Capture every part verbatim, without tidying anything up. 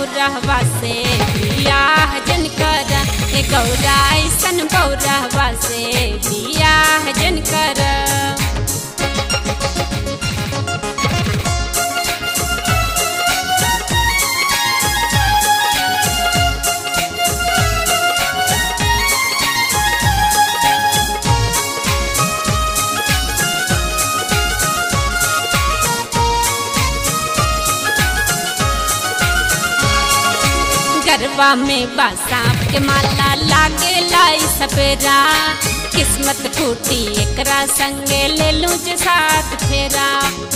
बौरहवा से बियाह जन कर, ए गौरा ऐसन बौरहवा से बियाह जन कर। गरबा में बा सांप के माला लागे लाई सपेरा, किस्मत फूटी एकरा संगे ले लूं जे साथ फेरा।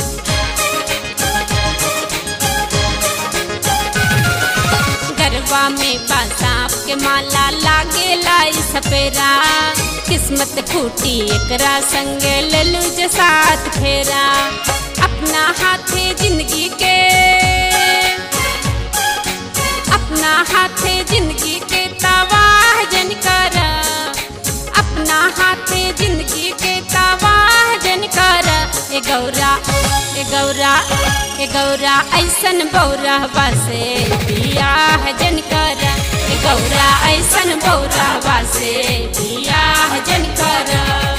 गरबा में बा सांप के माला लागे लाई सपेरा, किस्मत फूटी एकरा संगे ले लूं जे साथ फेरा। अपना हाथे जिंदगी के अपना हाथे जिंदगी के तबाह जन कर, अपना हाथे जिंदगी के तबाह जन कर। ए गौरा ए गौरा ए गौरा ऐसन बौरहवा से बियाह जन कर, ए गौरा ऐसन बौरहवा से बियाह जन कर।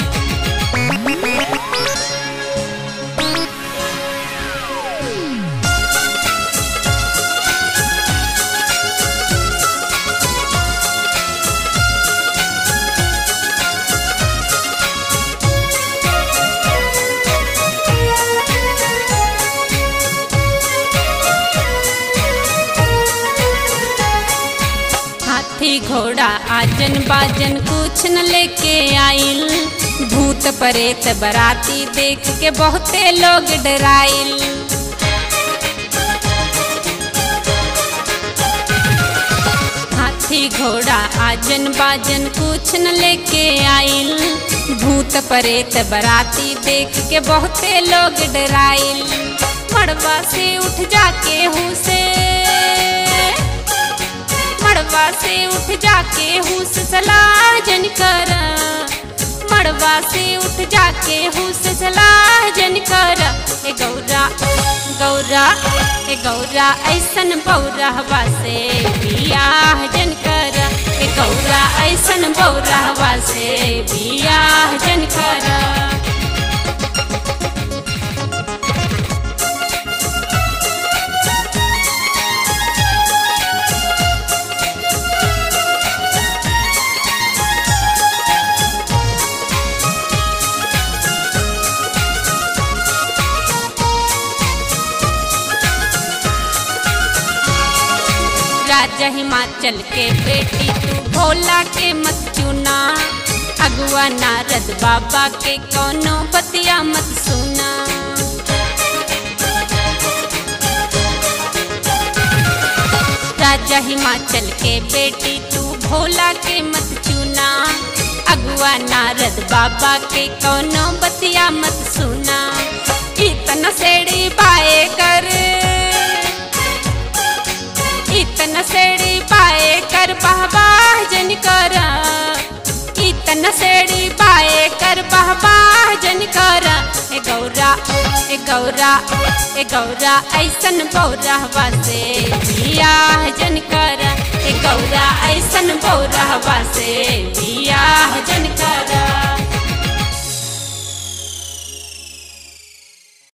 हाथी घोड़ा आजन बाजन कुछ न लेके आइल, भूत प्रेत बराती देख के बहुते लोग डराइल। हाथी घोड़ा आजन बाजन कुछ न लेके आइल, भूत प्रेत बराती देख के बहुते लोग डराइल। मड़वा से उठ जाके हुसे मड़वा से उठ जाके हुस सलाह जन कर, मड़वा से उठ जाके हुस सलाह जन कर। ए गौरा गौरा ए गौरा ऐसन बौरहवा से बियाह जन कर, ए गौरा ऐसन बौरहवा से बियाह जन कर। राजा हिमाचल के बेटी तू भोला के मत चुना, अगुआ नारद बाबा के कौनो बतिया मत सुना। राजा हिमाचल के बेटी तू भोला के मत चुना, अगुआ नारद बाबा के कौनो बतिया मत सुना। इतना सेड़ी पाए कर इतना सेड़ी पाए कर बहबाह जन कर, इतना सेड़ी पाए कर बहबाह जन कर। ए गौरा ए गौरा ए गौरा ऐसन बौरहवा से बियाह जन कर, ए गौरा ऐसन बौरहवा से बियाह जन कर।